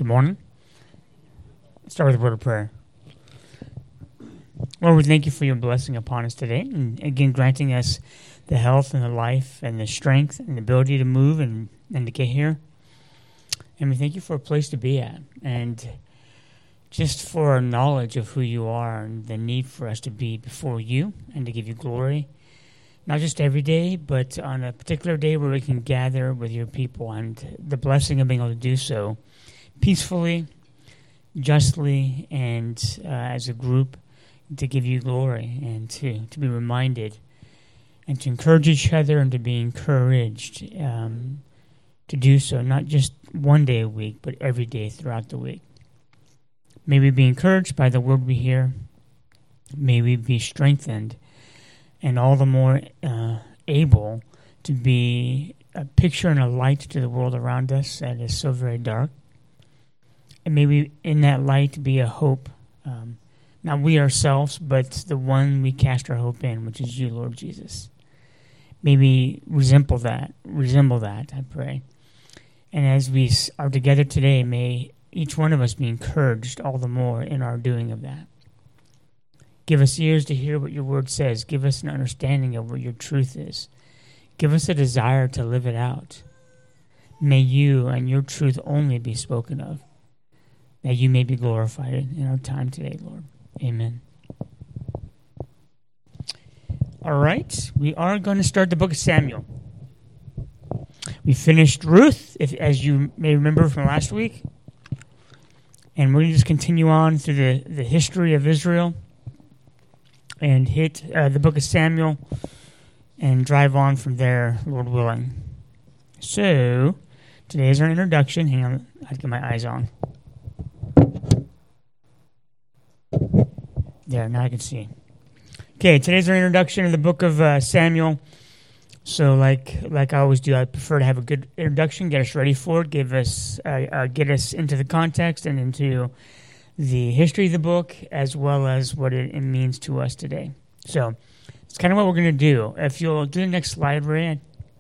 Good morning. Start with a word of prayer. Lord, we thank you for your blessing upon us today, and again granting us the health and the life and the strength and the ability to move and to get here. And we thank you for a place to be at, and just for our knowledge of who you are and the need for us to be before you and to give you glory, not just every day, but on a particular day where we can gather with your people, and the blessing of being able to do so peacefully, justly, and as a group, to give you glory and to be reminded and to encourage each other and to be encouraged to do so, not just one day a week, but every day throughout the week. May we be encouraged by the word we hear. May we be strengthened and all the more able to be a picture and a light to the world around us that is so very dark. And may we, in that light, be a hope, not we ourselves, but the one we cast our hope in, which is you, Lord Jesus. May we resemble that, I pray. And as we are together today, may each one of us be encouraged all the more in our doing of that. Give us ears to hear what your word says. Give us an understanding of what your truth is. Give us a desire to live it out. May you and your truth only be spoken of, that you may be glorified in our time today, Lord. Amen. All right, we are going to start the book of Samuel. We finished Ruth, as you may remember from last week, and we're going to just continue on through the history of Israel and hit the book of Samuel and drive on from there, Lord willing. So, today is our introduction. Hang on, I have to get my eyes on. There, now I can see. Okay, today's our introduction to the book of Samuel. So, like I always do, I prefer to have a good introduction, get us ready for it, get us into the context and into the history of the book, as well as what it means to us today. So, it's kind of what we're going to do. If you'll do the next slide, Ray,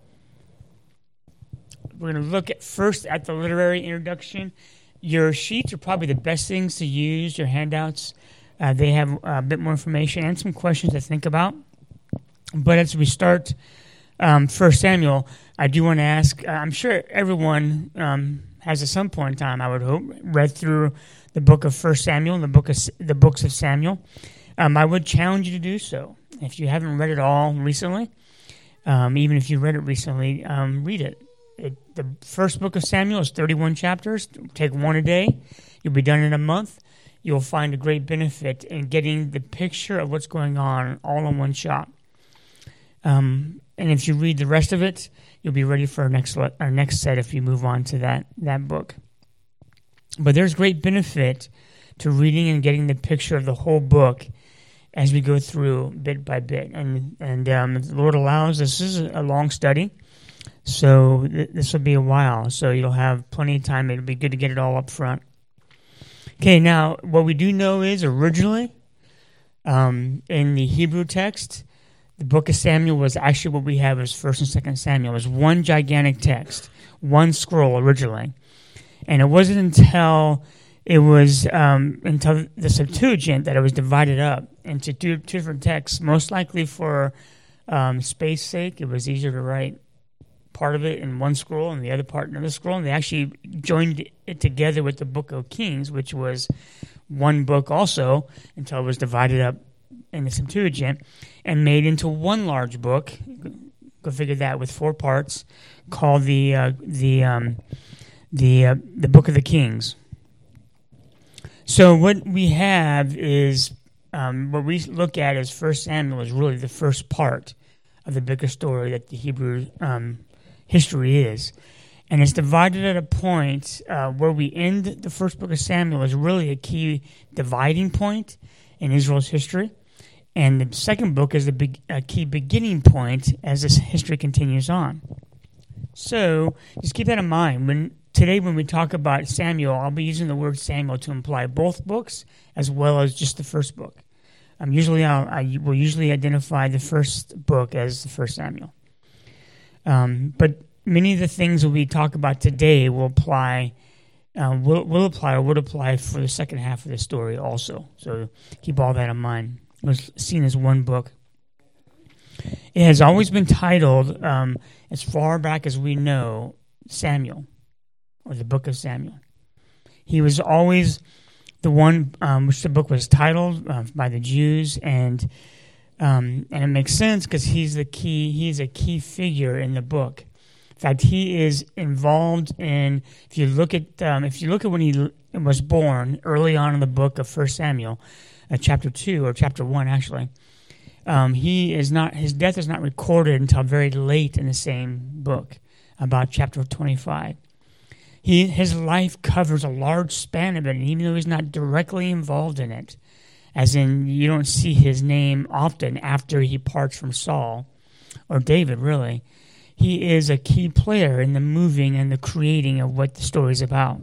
we're going to look first at the literary introduction. Your sheets are probably the best things to use, your handouts. They have a bit more information and some questions to think about. But as we start 1 Samuel, I do want to ask, I'm sure everyone has at some point in time, I would hope, read through the book of 1 Samuel and the books of Samuel. I would challenge you to do so. If you haven't read it all recently, even if you read it recently, read it. The first book of Samuel is 31 chapters. Take one a day. You'll be done in a month. You'll find a great benefit in getting the picture of what's going on all in one shot. And if you read the rest of it, you'll be ready for our next set if you move on to that book. But there's great benefit to reading and getting the picture of the whole book as we go through bit by bit. And if the Lord allows, this is a long study, so this will be a while. So you'll have plenty of time. It'll be good to get it all up front. Okay, now what we do know is originally in the Hebrew text, the book of Samuel was actually what we have as 1st and 2nd Samuel. It was one gigantic text, one scroll originally. And it wasn't until the Septuagint that it was divided up into two different texts, most likely for space sake. It was easier to write part of it in one scroll and the other part in another scroll. And they actually joined it together with the book of Kings, which was one book also, until it was divided up in the Septuagint and made into one large book. Go figure that, with 4 parts, called the Book of the Kings. So what we have is what we look at as 1 Samuel is really the first part of the bigger story that the Hebrew history is. And it's divided at a point where we end the first book of Samuel is really a key dividing point in Israel's history. And the second book is a key beginning point as this history continues on. So just keep that in mind. Today when we talk about Samuel, I'll be using the word Samuel to imply both books as well as just the first book. I will usually identify the first book as the 1 Samuel. But many of the things that we talk about today will apply will apply or would apply for the second half of the story also. So keep all that in mind. It was seen as one book. It has always been titled, as far back as we know, Samuel, or the Book of Samuel. He was always the one which the book was titled by the Jews, and it makes sense because he's a key figure in the book. In fact, he is involved in. If you look at when he was born, early on in the book of 1 Samuel, chapter 2 or chapter 1 actually, his death is not recorded until very late in the same book, about chapter 25. His life covers a large span of it, and even though he's not directly involved in it, as in you don't see his name often after he parts from Saul or David, really. He is a key player in the moving and the creating of what the story is about.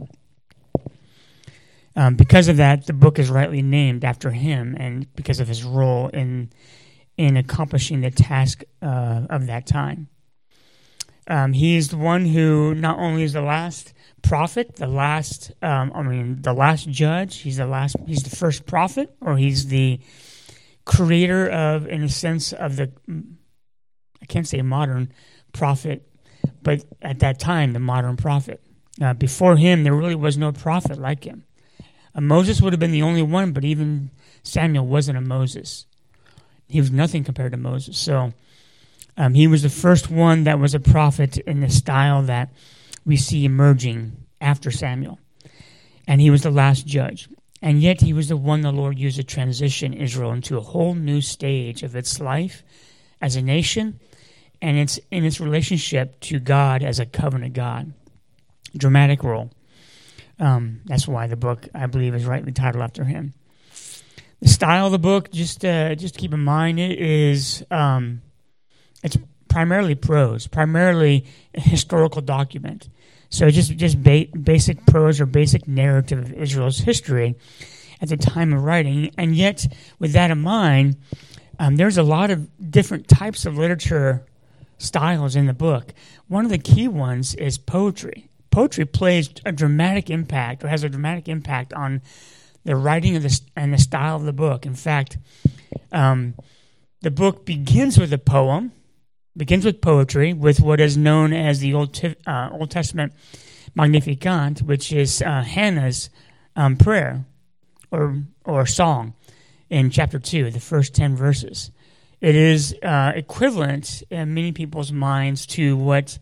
Because of that, the book is rightly named after him, and because of his role in accomplishing the task of that time. He is the one who not only is the last prophet, the last judge. He's the first prophet, or he's the creator of, in a sense, of the. I can't say modern prophet, but at that time, the modern prophet. Before him, there really was no prophet like him. Moses would have been the only one, but even Samuel wasn't a Moses. He was nothing compared to Moses. So he was the first one that was a prophet in the style that we see emerging after Samuel. And he was the last judge. And yet he was the one the Lord used to transition Israel into a whole new stage of its life as a nation, and it's in its relationship to God as a covenant God. Dramatic role. That's why the book, I believe, is rightly titled after him. The style of the book, just keep in mind, it's primarily prose, primarily a historical document. So just basic prose or basic narrative of Israel's history at the time of writing. And yet, with that in mind, there's a lot of different types of literature styles in the book. One of the key ones is poetry. Poetry plays a dramatic impact, or has a dramatic impact on the writing of and the style of the book. In fact, the book begins with a poem, begins with poetry, with what is known as the Old Testament Magnificat, which is Hannah's prayer or song in chapter 2, the first 10 verses. It is equivalent in many people's minds to what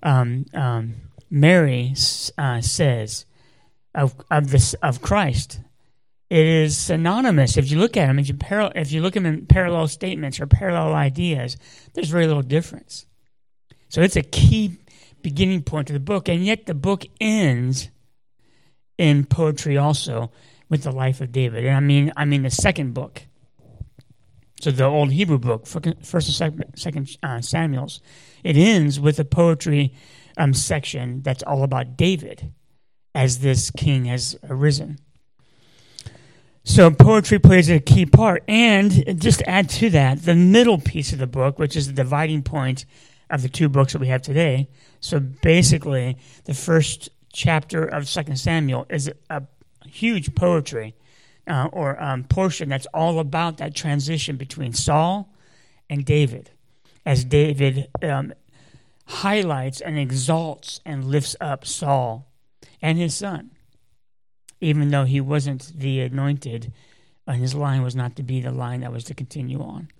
Mary says of Christ. It is synonymous. If you look at them, if you look at them in parallel statements or parallel ideas, there's very little difference. So it's a key beginning point to the book, and yet the book ends in poetry also with the life of David. And I mean the second book. So the old Hebrew book, First and Second Samuel's, it ends with a poetry section that's all about David as this king has arisen. So poetry plays a key part. And just to add to that, the middle piece of the book, which is the dividing point of the two books that we have today. So basically, the first chapter of 2 Samuel is a huge poetry portion that's all about that transition between Saul and David, as David highlights and exalts and lifts up Saul and his son, even though he wasn't the anointed, and his line was not to be the line that was to continue on.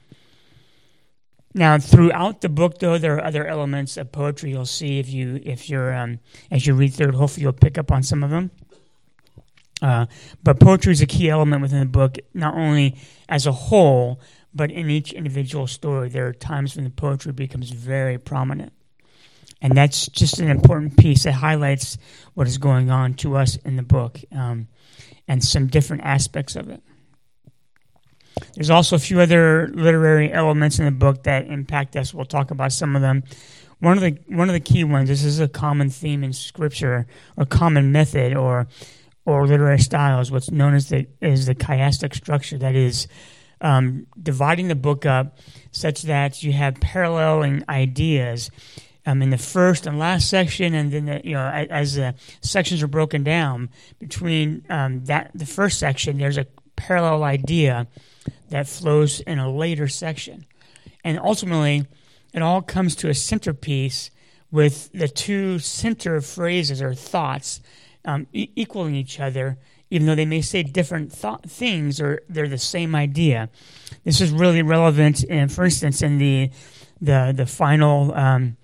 Now, throughout the book, though, there are other elements of poetry you'll see if you're as you read through it. Hopefully, you'll pick up on some of them. But poetry is a key element within the book, not only as a whole, but in each individual story. There are times when the poetry becomes very prominent. And that's just an important piece that highlights what is going on to us in the book and some different aspects of it. There's also a few other literary elements in the book that impact us. We'll talk about some of them. One of the key ones, this is a common theme in Scripture, or common method, or literary style, is what's known as the chiastic structure. That is dividing the book up such that you have paralleling ideas in the first and last section, and then as the sections are broken down between the first section, there's a parallel idea that flows in a later section, and ultimately, it all comes to a centerpiece with the two center phrases or thoughts equaling each other, even though they may say different things, or they're the same idea. This is really relevant, for instance, in the final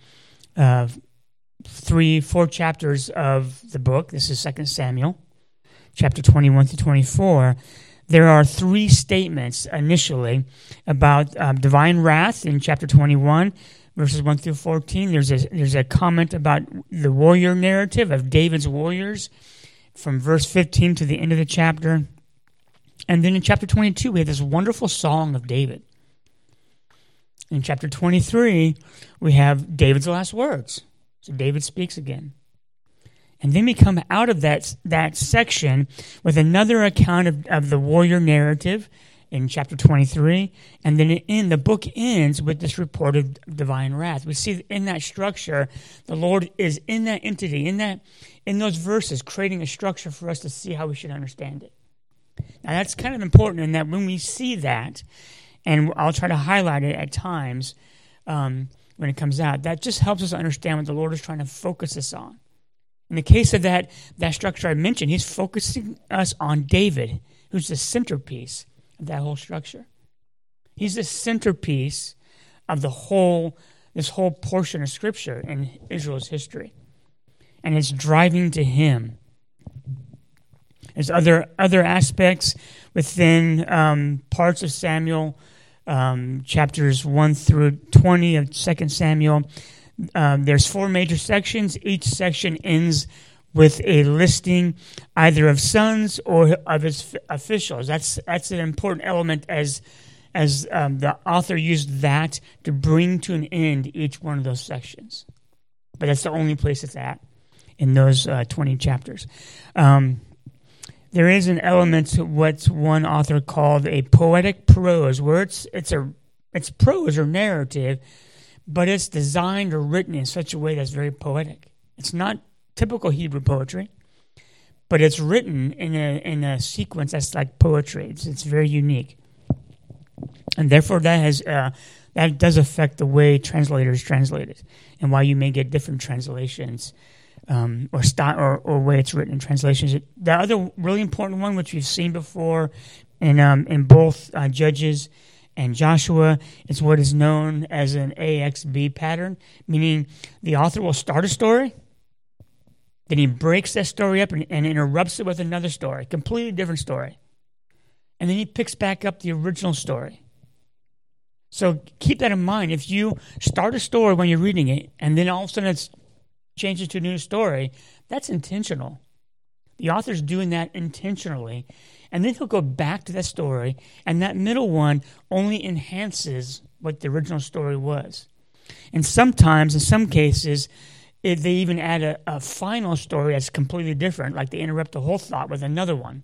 3-4 chapters of the book. This is 2 Samuel, chapter 21 to 24. There are 3 statements initially about divine wrath in chapter 21, verses 1 through 14. There's a comment about the warrior narrative of David's warriors from verse 15 to the end of the chapter. And then in chapter 22, we have this wonderful song of David. In chapter 23, we have David's last words. So David speaks again. And then we come out of that section with another account of the warrior narrative in chapter 23. And then the book ends with this report of divine wrath. We see in that structure, the Lord is in that entity, in those verses, creating a structure for us to see how we should understand it. Now, that's kind of important in that when we see that, and I'll try to highlight it at times when it comes out, that just helps us understand what the Lord is trying to focus us on. In the case of that structure I mentioned, he's focusing us on David, who's the centerpiece of that whole structure. He's the centerpiece of this whole portion of Scripture in Israel's history. And it's driving to him. There's other aspects within parts of Samuel, chapters 1 through 20 of 2 Samuel. There's 4 major sections. Each section ends with a listing either of sons or of his officials. That's an important element as the author used that to bring to an end each one of those sections. But that's the only place it's at in those 20 chapters. There is an element to what one author called a poetic prose, where it's prose or narrative, but it's designed or written in such a way that's very poetic. It's not typical Hebrew poetry, but it's written in a sequence that's like poetry. It's very unique, and therefore that does affect the way translators translate it, and why you may get different translations or style or way it's written in translations. The other really important one, which we've seen before in both Judges and Joshua, is what is known as an AXB pattern, meaning the author will start a story, then he breaks that story up and interrupts it with another story, completely different story. And then he picks back up the original story. So keep that in mind. If you start a story when you're reading it, and then all of a sudden it changes to a new story, that's intentional. The author's doing that intentionally. And then he'll go back to that story, and that middle one only enhances what the original story was. And sometimes, in some cases, they even add a final story that's completely different, like they interrupt the whole thought with another one.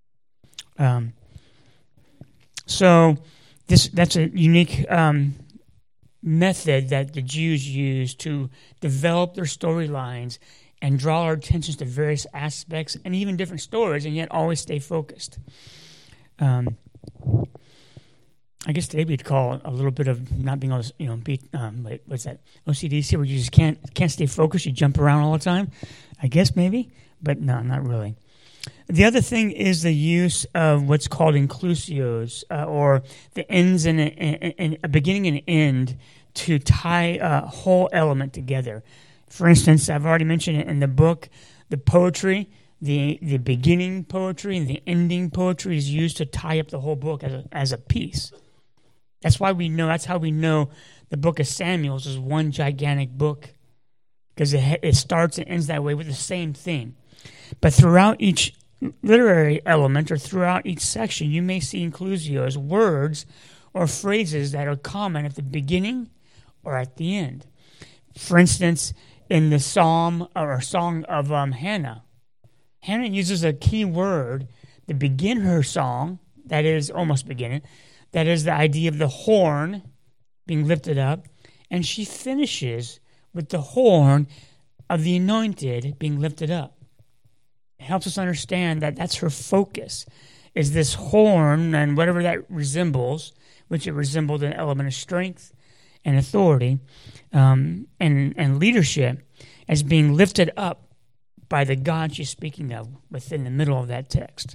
So that's a unique method that the Jews used to develop their storylines and draw our attention to various aspects and even different stories, and yet always stay focused. I guess today we'd call it a little bit of not being able to, be what's that, OCD, where you just can't stay focused. You jump around all the time. I guess maybe, but no, not really. The other thing is the use of what's called inclusios, or the ends and a beginning and end to tie a whole element together. For instance, I've already mentioned it in the book, the poetry, the beginning poetry and the ending poetry is used to tie up the whole book as a piece. That's how we know the book of Samuel is one gigantic book, because it starts and ends that way with the same thing. But throughout each literary element or throughout each section, you may see inclusios, words or phrases that are common at the beginning or at the end. For instance, in the psalm or song of Hannah, Hannah uses a key word to begin her song, that is almost beginning, that is the idea of the horn being lifted up, and she finishes with the horn of the anointed being lifted up. It helps us understand that that's her focus, is this horn and whatever that resembles, which it resembled an element of strength and authority and leadership, as being lifted up by the God she's speaking of within the middle of that text.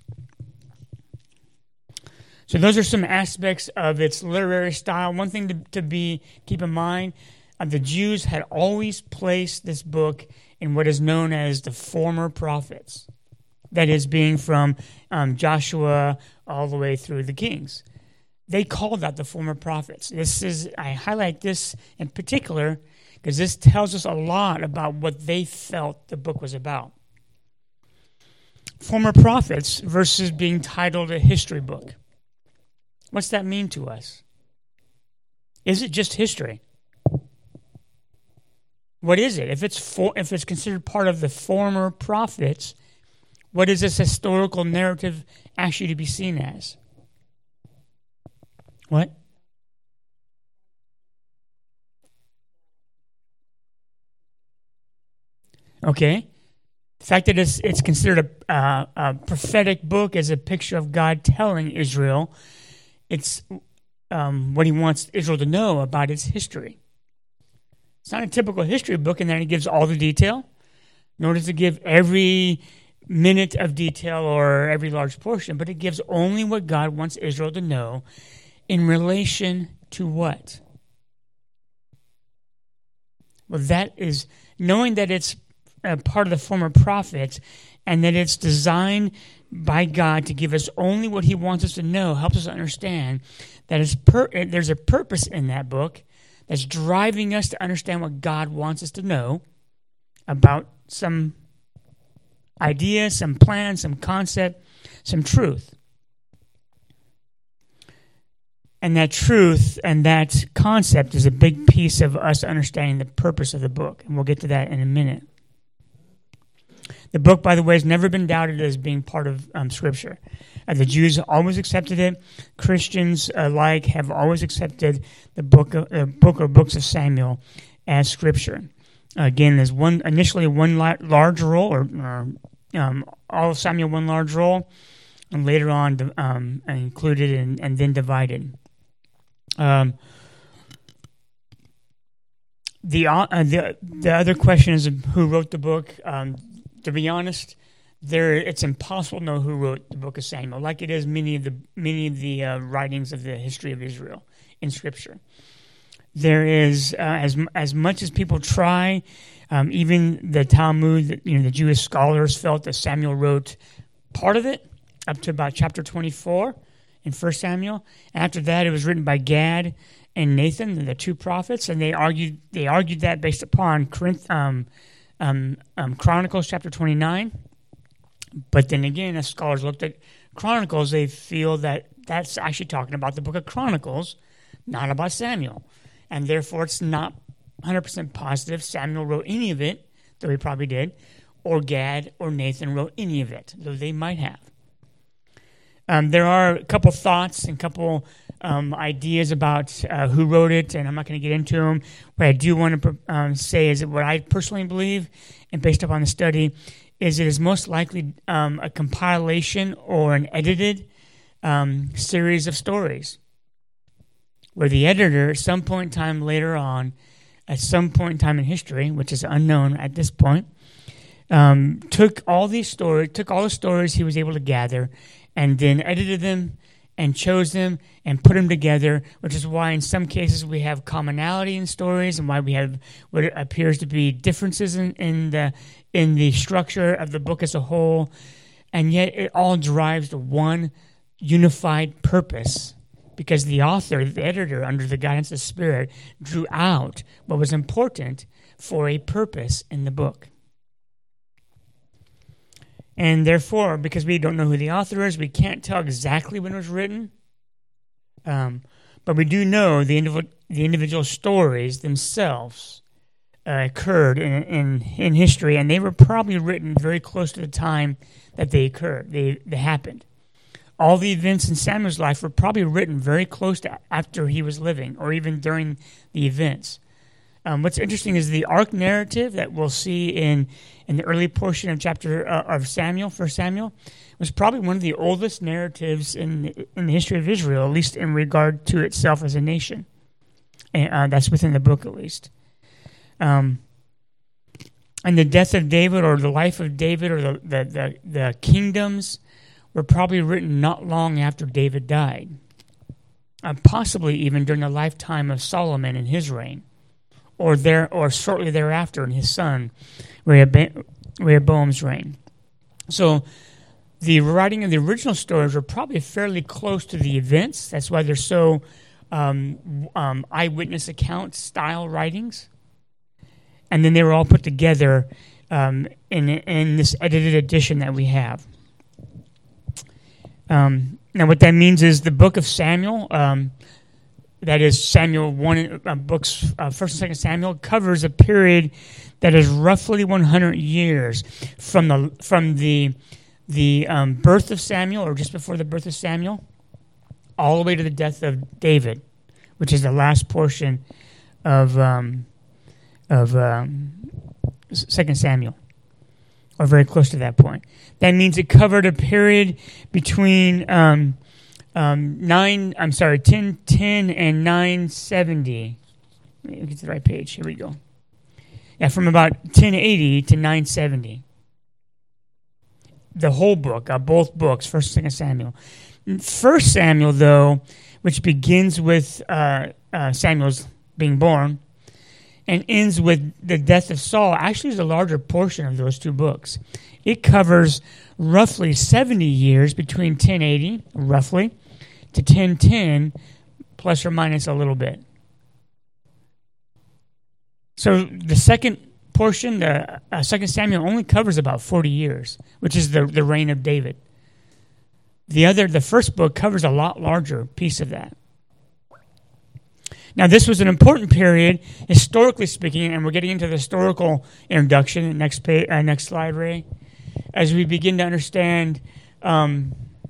So those are some aspects of its literary style. One thing to keep in mind, the Jews had always placed this book in what is known as the former prophets. That is, being from Joshua all the way through the Kings. They called that the former prophets. I highlight this in particular because this tells us a lot about what they felt the book was about. Former prophets versus being titled a history book. What's that mean to us? Is it just history? What is it? If it's considered part of the former prophets, what is this historical narrative actually to be seen as? What? Okay. The fact that it's considered a prophetic book as a picture of God telling Israel it's what he wants Israel to know about its history. It's not a typical history book in that it gives all the detail, nor does it give every minute of detail or every large portion, but it gives only what God wants Israel to know in relation to what? Well, that is knowing that it's a part of the former prophets and that it's designed by God to give us only what he wants us to know helps us understand that there's a purpose in that book that's driving us to understand what God wants us to know about some idea, some plan, some concept, some truth. And that truth and that concept is a big piece of us understanding the purpose of the book. And we'll get to that in a minute. The book, by the way, has never been doubted as being part of Scripture. The Jews always accepted it. Christians alike have always accepted the book or books of Samuel as Scripture. Again, there's initially one large roll, or all of Samuel one large roll, and later on included and then divided. The other question is who wrote the book. To be honest, it's impossible to know who wrote the book of Samuel, like it is many of the writings of the history of Israel in Scripture. There is as much as people try, even the Talmud, the Jewish scholars felt that Samuel wrote part of it up to about chapter 24 in 1 Samuel. After that, it was written by Gad and Nathan, the two prophets, and they argued that based upon Chronicles chapter 29. But then again, as scholars looked at Chronicles, they feel that that's actually talking about the book of Chronicles, not about Samuel. And therefore, it's not 100% positive Samuel wrote any of it, though he probably did, or Gad or Nathan wrote any of it, though they might have. There are a couple thoughts and a couple ideas about who wrote it, and I'm not going to get into them. What I do want to say is that what I personally believe, and based upon the study, is it is most likely a compilation or an edited series of stories, where the editor, at some point in time later on, at some point in time in history, which is unknown at this point, took all the stories he was able to gather, and then edited them and chose them and put them together, which is why in some cases we have commonality in stories and why we have what appears to be differences in the structure of the book as a whole, and yet it all drives to one unified purpose because the author, the editor, under the guidance of the Spirit, drew out what was important for a purpose in the book. And therefore, because we don't know who the author is, we can't tell exactly when it was written. But we do know the individual stories themselves occurred in history, and they were probably written very close to the time that they occurred. They happened. All the events in Samuel's life were probably written very close to after he was living, or even during the events. What's interesting is the arc narrative that we'll see in the early portion of chapter of Samuel, 1 Samuel, was probably one of the oldest narratives in the history of Israel, at least in regard to itself as a nation. And that's within the book, at least. And the death of David, or the life of David, or the kingdoms were probably written not long after David died, possibly even during the lifetime of Solomon and his reign, or shortly thereafter in his son Rehoboam's reign. So the writing of the original stories were probably fairly close to the events. That's why they're so eyewitness account style writings. And then they were all put together in this edited edition that we have. Now, what that means is the book of Samuel, that is Samuel 1 books, 1st and 2nd Samuel, covers a period that is roughly 100 years from the birth of Samuel, or just before the birth of Samuel, all the way to the death of David, which is the last portion of 2nd Samuel, or very close to that point. That means it covered a period between 1010 and 970. Let me get to the right page. Here we go. Yeah, from about 1080 to 970. The whole book, both books, 1st and 2nd Samuel. 1 Samuel, though, which begins with Samuel's being born and ends with the death of Saul, actually is a larger portion of those two books. It covers roughly 70 years between 1080, roughly, to 1010, plus or minus a little bit. So the second portion, the 2nd Samuel, only covers about 40 years, which is the reign of David. The first book covers a lot larger piece of that. Now, this was an important period, historically speaking, and we're getting into the historical introduction. Next slide, Ray. As we begin to understand the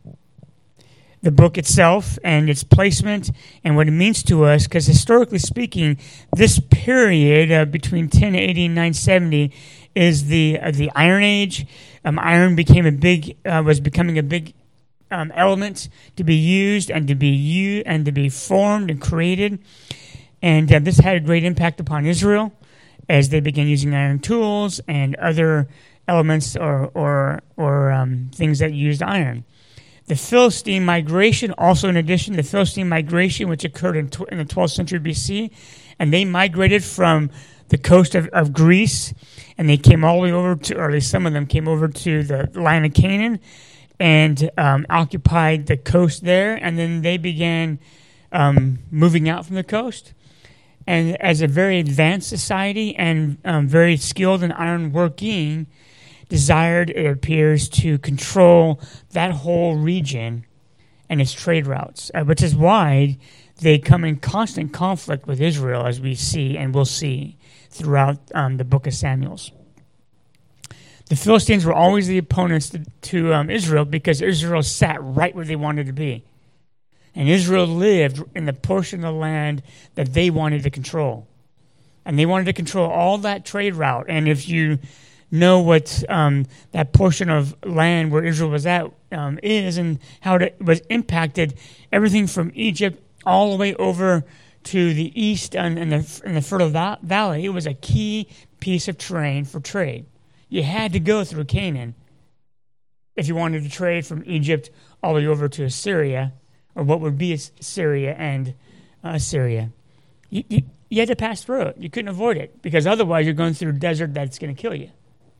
book itself and its placement and what it means to us, because historically speaking, this period between 1080 and 970 is the Iron Age. Iron was becoming a big element to be used and to be formed and created, and this had a great impact upon Israel as they began using iron tools and other elements or things that used iron. The Philistine migration, also in addition, the Philistine migration, which occurred in the 12th century BC, and they migrated from the coast of Greece, and they came all the way over to, or at least some of them came over to the land of Canaan, and occupied the coast there, and then they began moving out from the coast. And as a very advanced society and very skilled in iron working, desired, it appears, to control that whole region and its trade routes, which is why they come in constant conflict with Israel, as we see and will see throughout the book of Samuel's. The Philistines were always the opponents to Israel, because Israel sat right where they wanted to be. And Israel lived in the portion of the land that they wanted to control. And they wanted to control all that trade route. And if you know what that portion of land where Israel was at is, and how it was impacted, everything from Egypt all the way over to the east and in the Fertile Valley, it was a key piece of terrain for trade. You had to go through Canaan if you wanted to trade from Egypt all the way over to Assyria, or what would be Syria and Assyria. You had to pass through it. You couldn't avoid it, because otherwise you're going through a desert that's going to kill you.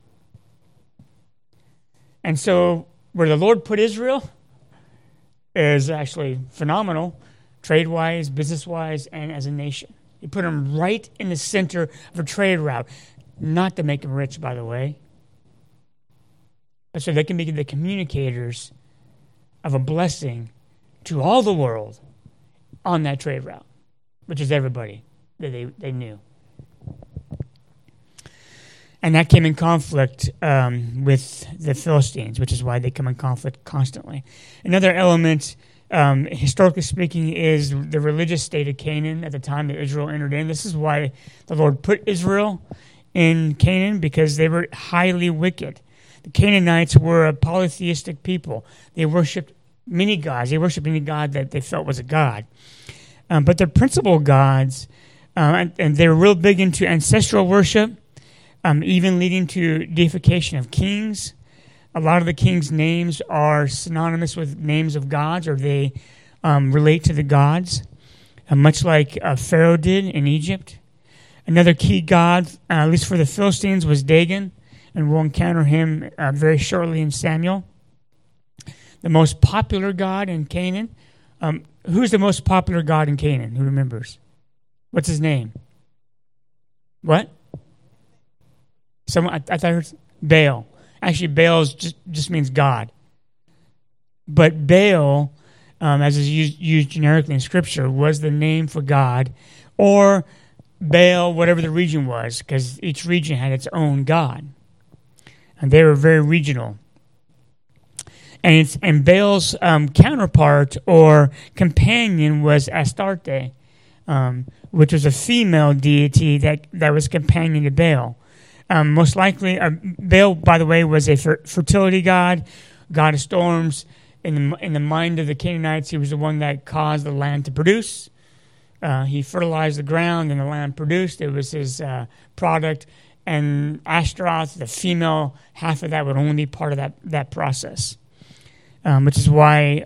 And so where the Lord put Israel is actually phenomenal, trade-wise, business-wise, and as a nation. He put them right in the center of a trade route, not to make them rich, by the way, but so they can be the communicators of a blessing to all the world on that trade route, which is everybody that they knew. And that came in conflict with the Philistines, which is why they come in conflict constantly. Another element historically speaking, is the religious state of Canaan at the time that Israel entered in. This is why the Lord put Israel in Canaan, because they were highly wicked. The Canaanites were a polytheistic people. They worshipped many gods. They worshipped any god that they felt was a god. But their principal gods, and they were real big into ancestral worship, even leading to deification of kings. A lot of the kings' names are synonymous with names of gods, or they relate to the gods, much like Pharaoh did in Egypt. Another key god, at least for the Philistines, was Dagon, and we'll encounter him very shortly in Samuel. The most popular god in Canaan. Who's the most popular god in Canaan? Who remembers? What's his name? What? Someone? I thought I heard Baal. Actually, Baal just means God. But Baal, as is used generically in Scripture, was the name for God, or Baal, whatever the region was, because each region had its own god. And they were very regional. And Baal's counterpart or companion was Astarte, which was a female deity that was companion to Baal. Most likely, Baal, by the way, was a fertility god of storms. In the mind of the Canaanites, he was the one that caused the land to produce. He fertilized the ground, and the land produced. It was his product. And Ashtaroth, the female half of that, would only be part of that process, which is why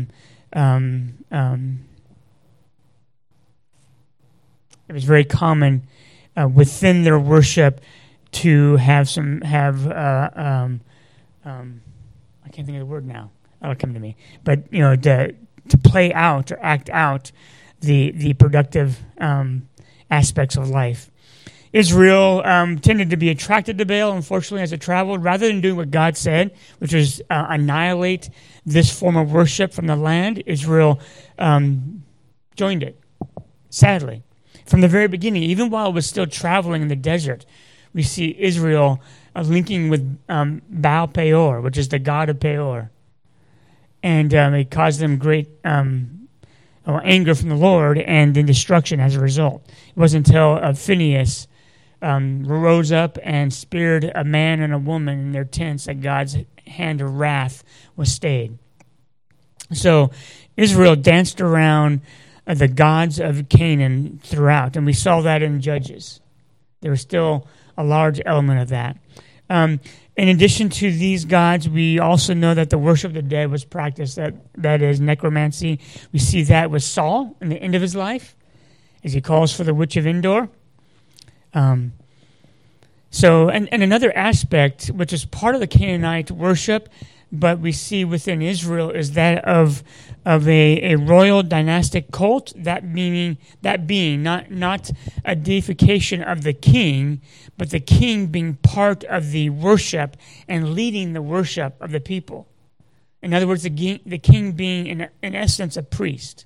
it was very common within their worship to have I can't think of the word now. It'll come to me. But to play out or act out the productive aspects of life. Israel tended to be attracted to Baal, unfortunately, as it traveled, rather than doing what God said, which was annihilate this form of worship from the land. Israel joined it, sadly. From the very beginning, even while it was still traveling in the desert, we see Israel linking with Baal Peor, which is the god of Peor. And it caused them great anger from the Lord and then destruction as a result. It wasn't until Phinehas rose up and speared a man and a woman in their tents that God's hand of wrath was stayed. So Israel danced around the gods of Canaan throughout, and we saw that in Judges. There was still a large element of that. In addition to these gods, we also know that the worship of the dead was practiced. That is necromancy. We see that with Saul in the end of his life, as he calls for the witch of Endor. And another aspect, which is part of the Canaanite worship, but we see within Israel, is that of a royal dynastic cult. That being not a deification of the king, but the king being part of the worship and leading the worship of the people. In other words, the king being in essence a priest.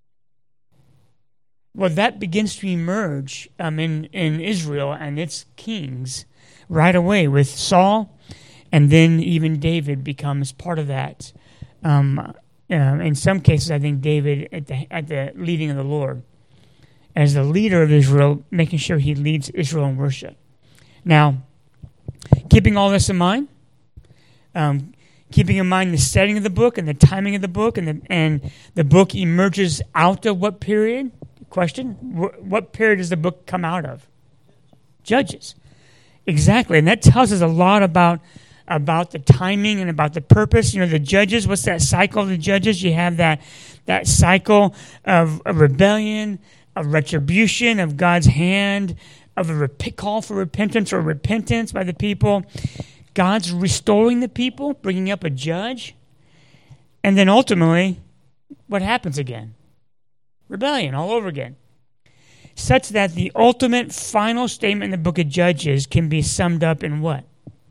Well, that begins to emerge in Israel and its kings right away with Saul, and then even David becomes part of that. In some cases, I think David at the leading of the Lord, as the leader of Israel, making sure he leads Israel in worship. Now, keeping all this in mind, keeping in mind the setting of the book and the timing of the book, and the book emerges out of what period? Question: what period does the book come out of? Judges. Exactly, and that tells us a lot about the timing and about the purpose. The Judges, what's that cycle of the Judges? You have that cycle of rebellion, of retribution, of God's hand, of a call for repentance or repentance by the people. God's restoring the people, bringing up a judge. And then ultimately, what happens again? Rebellion all over again. Such that the ultimate final statement in the book of Judges can be summed up in what?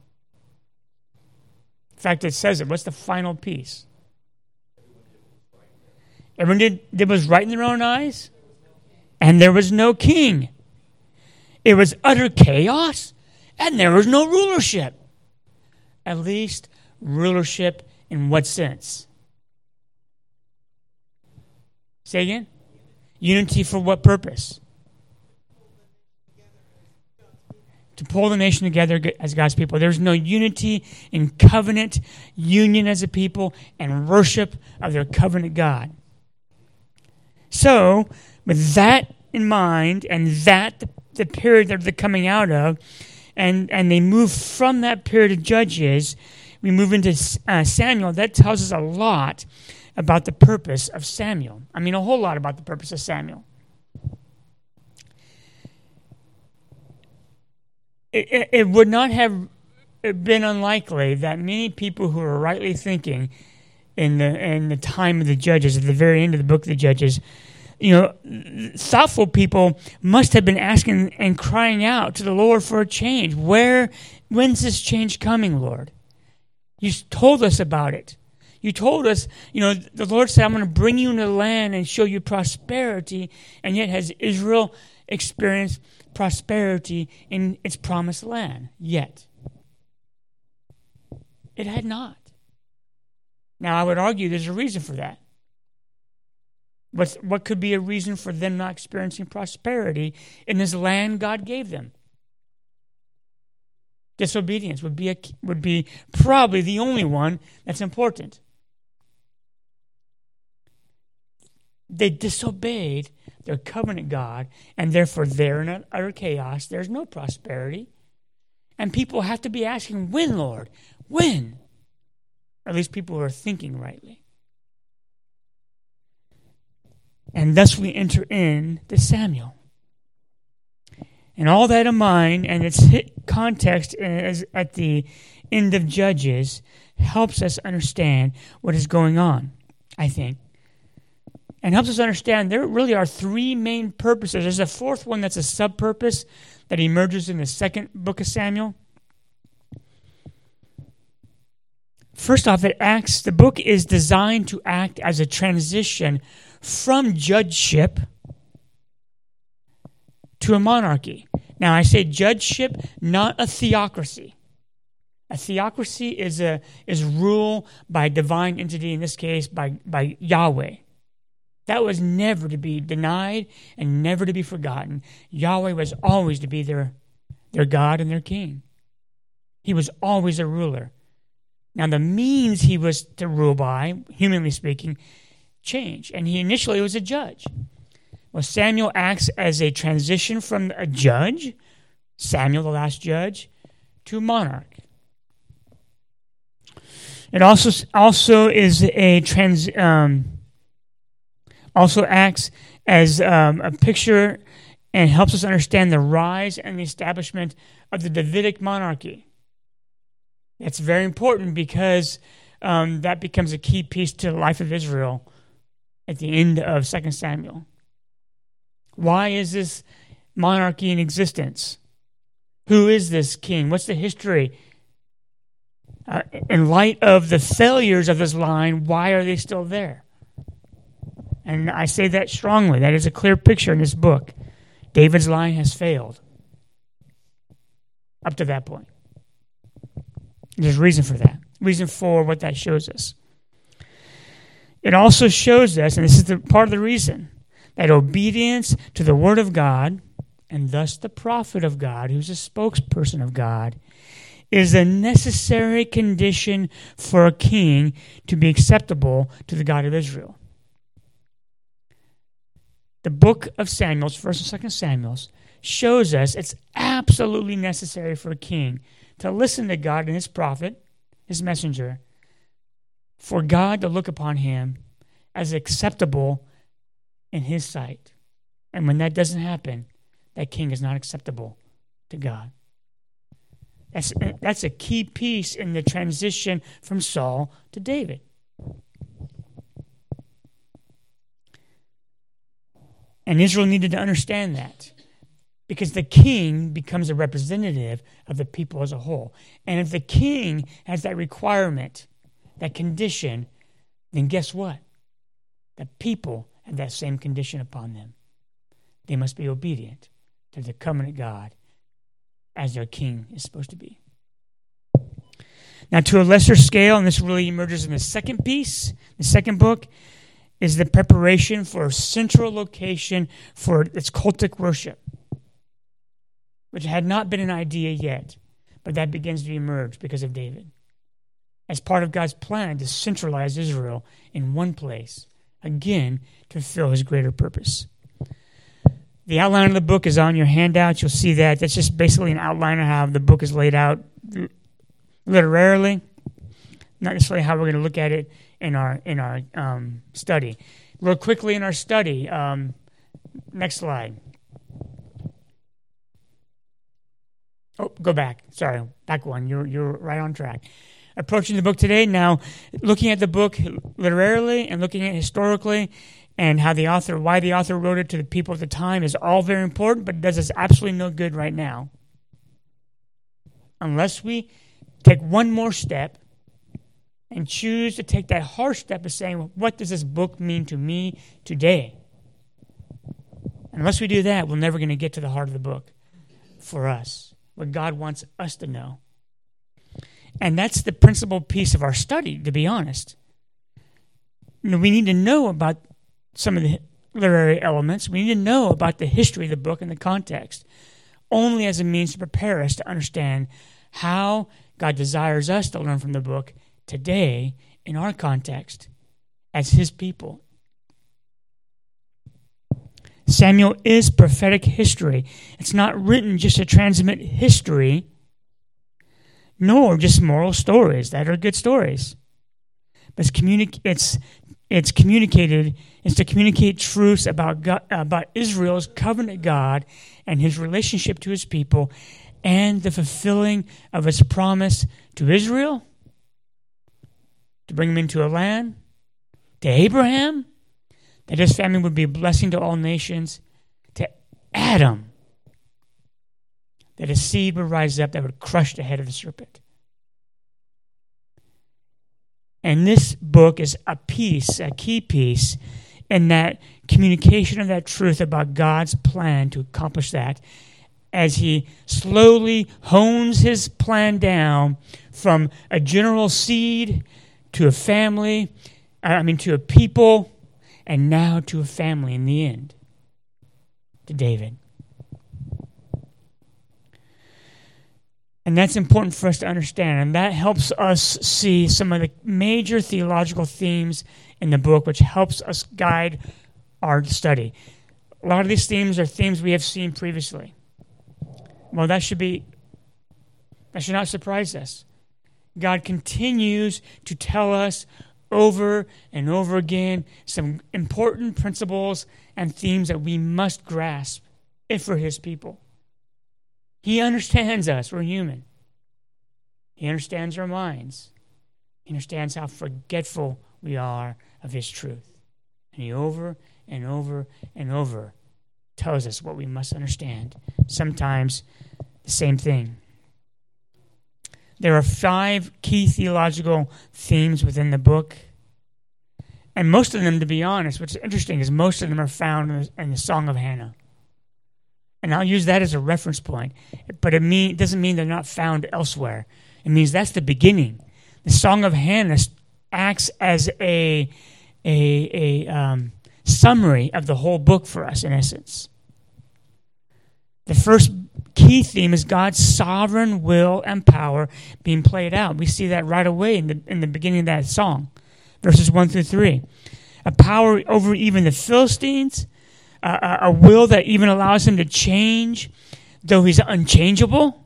In fact, it says it. What's the final piece? Everyone did what was right in their own eyes, and there was no king. It was utter chaos, and there was no rulership. At least rulership in what sense? Say again? Unity for what purpose? To pull the nation together as God's people. There's no unity in covenant, union as a people, and worship of their covenant God. So, with that in mind, and that the period that they're coming out of, and they move from that period of Judges, we move into Samuel. That tells us a lot about the purpose of Samuel. I mean, a whole lot about the purpose of Samuel. It would not have been unlikely that many people who are rightly thinking in the time of the Judges, at the very end of the book of the Judges, thoughtful people must have been asking and crying out to the Lord for a change. When's this change coming, Lord? You told us about it. You told us, the Lord said, I'm going to bring you into the land and show you prosperity, and yet has Israel experienced prosperity in its promised land? Yet. It had not. Now, I would argue there's a reason for that. What could be a reason for them not experiencing prosperity in this land God gave them? Disobedience would be probably the only one that's important. They disobeyed their covenant God, and therefore they're in utter chaos. There's no prosperity. And people have to be asking, when, Lord? When? Or at least people who are thinking rightly. And thus we enter in to Samuel. And all that in mind, and its context is at the end of Judges, helps us understand what is going on, I think. And helps us understand there really are three main purposes. There's a fourth one that's a sub-purpose that emerges in the second book of Samuel. First off, the book is designed to act as a transition from judgeship to a monarchy. Now, I say judgeship, not a theocracy. A theocracy is rule by a divine entity, in this case by Yahweh. That was never to be denied and never to be forgotten. Yahweh was always to be their God and their king. He was always a ruler. Now, the means he was to rule by, humanly speaking, changed. And he initially was a judge. Well, Samuel acts as a transition from a judge, Samuel, the last judge, to a monarch. It also is also acts as a picture and helps us understand the rise and the establishment of the Davidic monarchy. It's very important because that becomes a key piece to the life of Israel at the end of 2 Samuel. Why is this monarchy in existence? Who is this king? What's the history? In light of the failures of this line, why are they still there? And I say that strongly. That is a clear picture in this book. David's line has failed up to that point. There's reason for that. Reason for what that shows us. It also shows us, and this is part of the reason, that obedience to the Word of God, and thus the prophet of God, who's a spokesperson of God, is a necessary condition for a king to be acceptable to the God of Israel. The book of Samuel, 1st and 2nd Samuel, shows us it's absolutely necessary for a king to listen to God and his prophet, his messenger, for God to look upon him as acceptable in his sight. And when that doesn't happen, that king is not acceptable to God. That's a key piece in the transition from Saul to David. And Israel needed to understand that, because the king becomes a representative of the people as a whole. And if the king has that requirement, that condition, then guess what? The people have that same condition upon them. They must be obedient to the covenant God as their king is supposed to be. Now, to a lesser scale, and this really emerges in the second piece, the second book, is the preparation for a central location for its cultic worship, which had not been an idea yet, but that begins to emerge because of David. As part of God's plan to centralize Israel in one place, again, to fulfill his greater purpose. The outline of the book is on your handout. You'll see that. That's just basically an outline of how the book is laid out literarily, not necessarily how we're going to look at it in our study. Real quickly in our study, next slide. Oh, go back. Sorry, back one. You're right on track. Approaching the book today, now looking at the book literarily and looking at it historically, and why the author wrote it to the people of the time is all very important, but it does us absolutely no good right now unless we take one more step and choose to take that harsh step of saying, what does this book mean to me today? Unless we do that, we're never going to get to the heart of the book for us, what God wants us to know. And that's the principal piece of our study, to be honest. We need to know about some of the literary elements. We need to know about the history of the book and the context, only as a means to prepare us to understand how God desires us to learn from the book today in our context as his people. Samuel is prophetic history. It's not written just to transmit history, nor just moral stories that are good stories. But it's communicated. It's to communicate truths about God, about Israel's covenant God and his relationship to his people, and the fulfilling of his promise to Israel, to bring them into a land, to Abraham, that his family would be a blessing to all nations, to Adam, that a seed would rise up that would crush the head of the serpent. And this book is a key piece in that communication of that truth about God's plan to accomplish that, as he slowly hones his plan down from a general seed to a family, to a people, and now to a family in the end, to David. And that's important for us to understand, and that helps us see some of the major theological themes in the book, which helps us guide our study. A lot of these themes are themes we have seen previously. Well, that should not surprise us. God continues to tell us over and over again some important principles and themes that we must grasp if we're his people. He understands us. We're human. He understands our minds. He understands how forgetful we are of his truth. And he over and over and over tells us what we must understand. Sometimes the same thing. There are 5 key theological themes within the book. And most of them, to be honest, what's interesting is most of them are found in the Song of Hannah. And I'll use that as a reference point. But it doesn't mean they're not found elsewhere. It means that's the beginning. The Song of Hannah acts as a summary of the whole book for us, in essence. The first key theme is God's sovereign will and power being played out. We see that right away in the beginning of that song, verses 1 through 3. A power over even the Philistines, a will that even allows him to change, though he's unchangeable.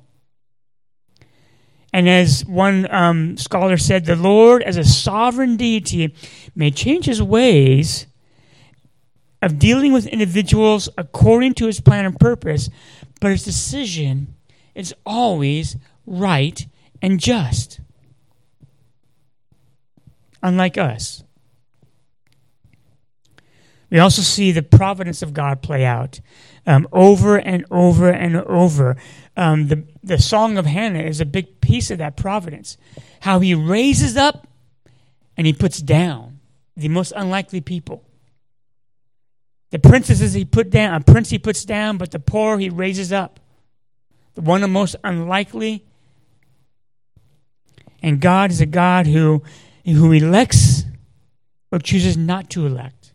And as one scholar said, the Lord, as a sovereign deity, may change his ways of dealing with individuals according to his plan and purpose, but his decision is always right and just. Unlike us. We also see the providence of God play out over and over and over. The Song of Hannah is a big piece of that providence. How he raises up and he puts down the most unlikely people. The princesses he puts down, but the poor he raises up. The one of the most unlikely. And God is a God who elects or chooses not to elect.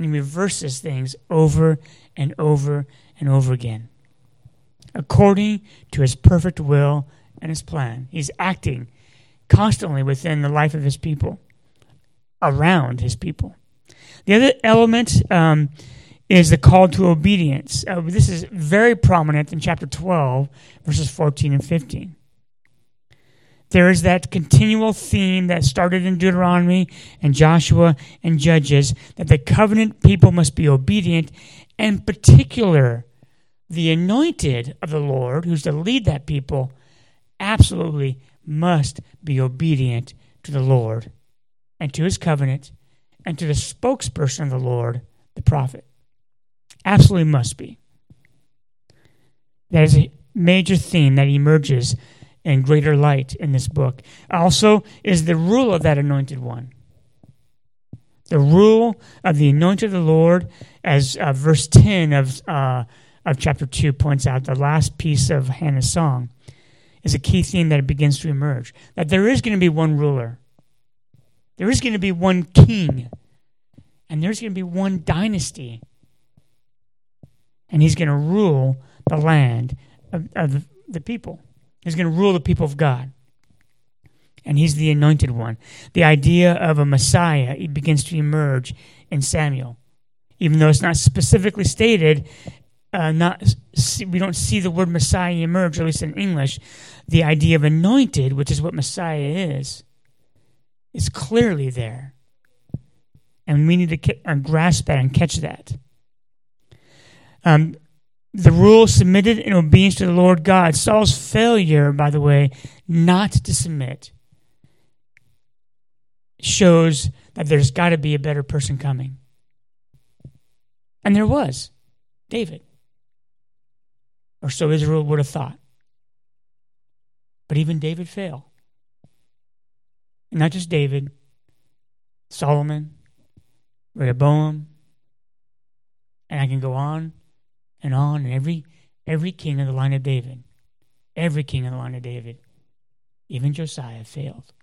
and he reverses things over and over and over again, according to his perfect will and his plan. He's acting constantly within the life of his people, around his people. The other element is the call to obedience. This is very prominent in chapter 12, verses 14 and 15. There is that continual theme that started in Deuteronomy and Joshua and Judges, that the covenant people must be obedient, and in particular, the anointed of the Lord, who's to lead that people, absolutely must be obedient to the Lord and to his covenant and to the spokesperson of the Lord, the prophet. Absolutely must be. That is a major theme that emerges in greater light in this book. Also is the rule of that anointed one. The rule of the anointed of the Lord, as verse 10 of chapter 2 points out, the last piece of Hannah's song, is a key theme that begins to emerge. That there is going to be one ruler. There is going to be one king. And there's going to be one dynasty. And he's going to rule the land of the people. He's going to rule the people of God. And he's the anointed one. The idea of a Messiah, it begins to emerge in Samuel. Even though it's not specifically stated, we don't see the word Messiah emerge, at least in English. The idea of anointed, which is what Messiah is clearly there. And we need to grasp that and catch that. The rule submitted in obedience to the Lord God. Saul's failure, by the way, not to submit, shows that there's got to be a better person coming. And there was, David. Or so Israel would have thought. But even David failed. And not just David, Solomon, Rehoboam, and I can go on, and every king of the line of David, even Josiah failed.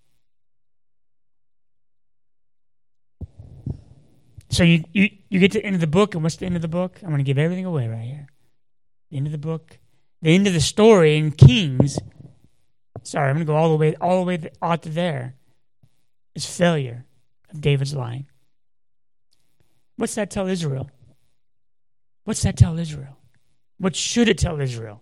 So you get to the end of the book, and what's the end of the book? I'm going to give everything away right here. The end of the book, the end of the story in Kings. Sorry, I'm going to go all the way out to there. Is failure of David's line. What's that tell Israel? What's that tell Israel? What should it tell Israel?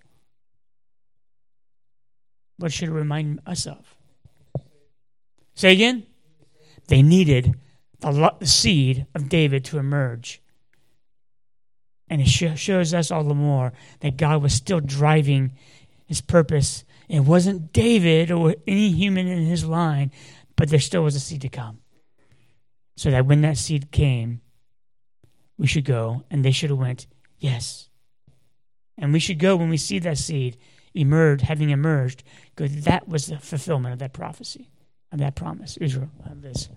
What should it remind us of? Say again? They needed the seed of David to emerge. And it shows us all the more that God was still driving his purpose. It wasn't David or any human in his line, but there still was a seed to come. So that when that seed came, we should go, and they should have went, yes. And we should go when we see that seed having emerged, because that was the fulfillment of that prophecy, of that promise, Israel, of this.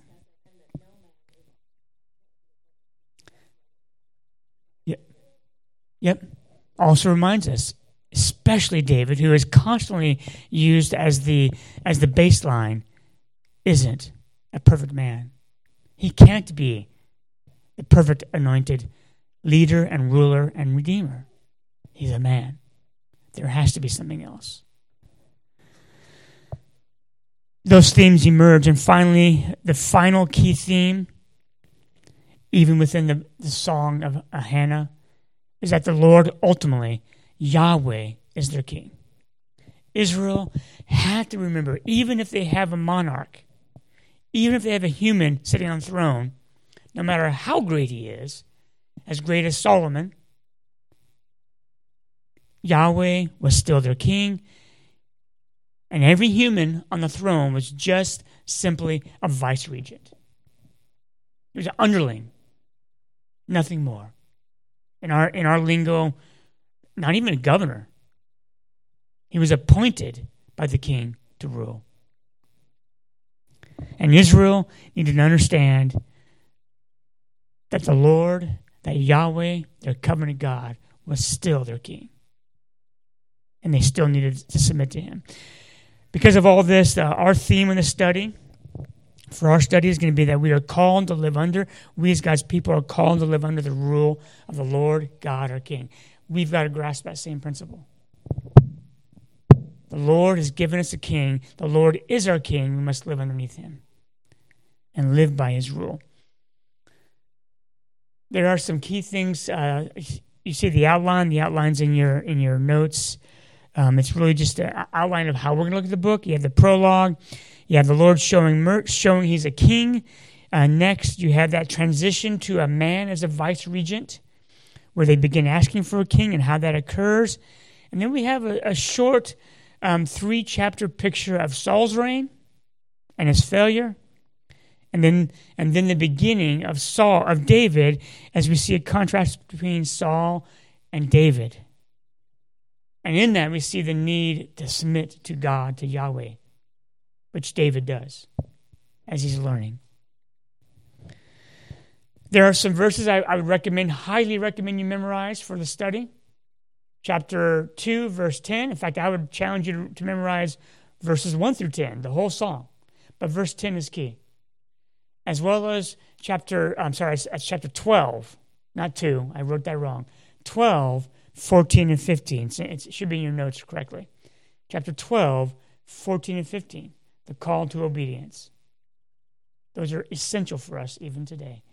Yep. Also reminds us, especially David, who is constantly used as the baseline, isn't a perfect man. He can't be the perfect anointed leader and ruler and redeemer. He's a man. There has to be something else. Those themes emerge, and finally, the final key theme, even within the song of Hannah, is that the Lord, ultimately, Yahweh, is their king. Israel had to remember, even if they have a monarch, even if they have a human sitting on the throne, no matter how great he is, as great as Solomon, Yahweh was still their king, and every human on the throne was just simply a vice-regent. He was an underling, nothing more. In our lingo, not even a governor. He was appointed by the king to rule. And Israel needed to understand that the Lord, that Yahweh, their covenant God, was still their king. And they still needed to submit to him. Because of all this, our theme in the study For our study is going to be that we are called to live under, we as God's people are called to live under the rule of the Lord God, our King. We've got to grasp that same principle. The Lord has given us a king. The Lord is our king. We must live underneath him and live by his rule. There are some key things. You see the outline. The outline's in your notes. It's really just an outline of how we're going to look at the book. You have the prologue. You have the Lord showing he's a king. Next, you have that transition to a man as a vice regent, where they begin asking for a king and how that occurs. And then we have a short 3-chapter picture of Saul's reign and his failure. And then the beginning of David, as we see a contrast between Saul and David. And in that we see the need to submit to God, to Yahweh, which David does as he's learning. There are some verses I would highly recommend you memorize for the study. Chapter 2, verse 10. In fact, I would challenge you to memorize verses 1 through 10, the whole psalm. But verse 10 is key. As well as chapter 12, not 2. I wrote that wrong. 12, 14, and 15. It should be in your notes correctly. Chapter 12, 14, and 15. The call to obedience. Those are essential for us even today.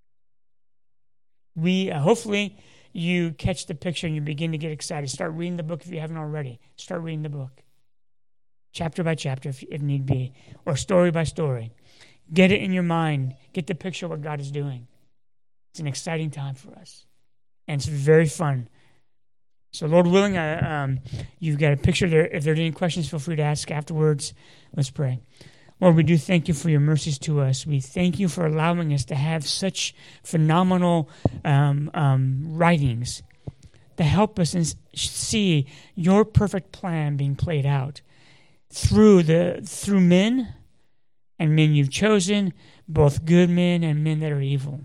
We hopefully you catch the picture and you begin to get excited. Start reading the book if you haven't already. Start reading the book. Chapter by chapter if need be. Or story by story. Get it in your mind. Get the picture of what God is doing. It's an exciting time for us. And it's very fun. So Lord willing, you've got a picture there. If there are any questions, feel free to ask afterwards. Let's pray. Lord, we do thank you for your mercies to us. We thank you for allowing us to have such phenomenal writings to help us and see your perfect plan being played out through men and men you've chosen, both good men and men that are evil.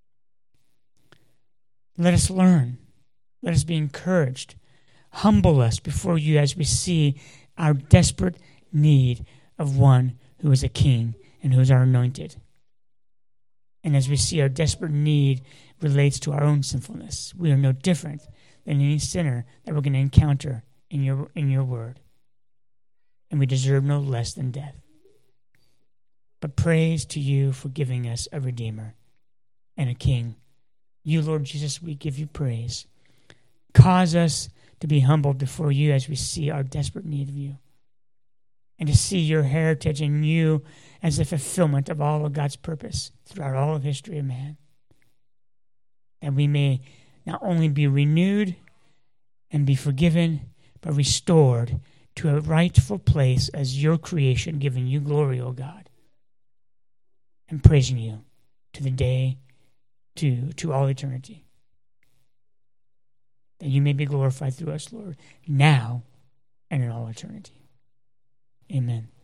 Let us learn. Let us be encouraged. Humble us before you as we see our desperate need of one who is a king and who is our anointed. And as we see our desperate need relates to our own sinfulness, we are no different than any sinner that we're going to encounter in your word. And we deserve no less than death. But praise to you for giving us a Redeemer and a King. You, Lord Jesus, we give you praise. Cause us to be humbled before you as we see our desperate need of you. And to see your heritage in you as a fulfillment of all of God's purpose throughout all of history of man. That we may not only be renewed and be forgiven, but restored to a rightful place as your creation, giving you glory, O God, and praising you to the day, to all eternity. That you may be glorified through us, Lord, now and in all eternity. Amen.